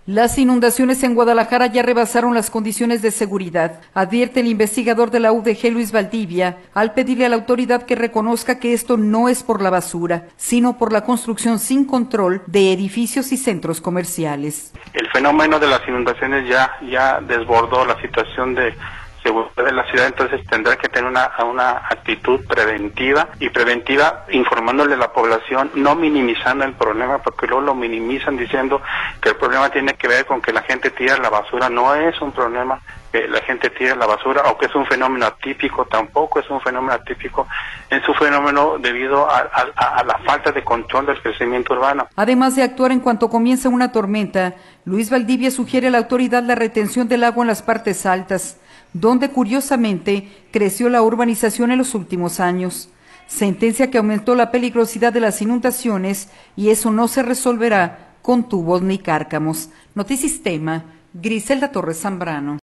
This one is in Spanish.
Las inundaciones en Guadalajara ya rebasaron las condiciones de seguridad, advierte el investigador de la UDG Luis Valdivia, al pedirle a la autoridad que reconozca que esto no es por la basura, sino por la construcción sin control de edificios y centros comerciales. El fenómeno de las inundaciones ya desbordó la situación de seguridad de la ciudad, entonces tendrá que tener una actitud preventiva informándole a la población, no minimizando el problema, porque luego lo minimizan diciendo que el problema tiene que ver con que la gente tira la basura. No es un problema que la gente tire la basura o que es un fenómeno atípico, tampoco es un fenómeno atípico, es un fenómeno debido a la falta de control del crecimiento urbano. Además de actuar en cuanto comienza una tormenta, Luis Valdivia sugiere a la autoridad la retención del agua en las partes altas, donde curiosamente creció la urbanización en los últimos años. Sentencia que aumentó la peligrosidad de las inundaciones y eso no se resolverá con tubos ni cárcamos. Notisistema, Griselda Torres Zambrano.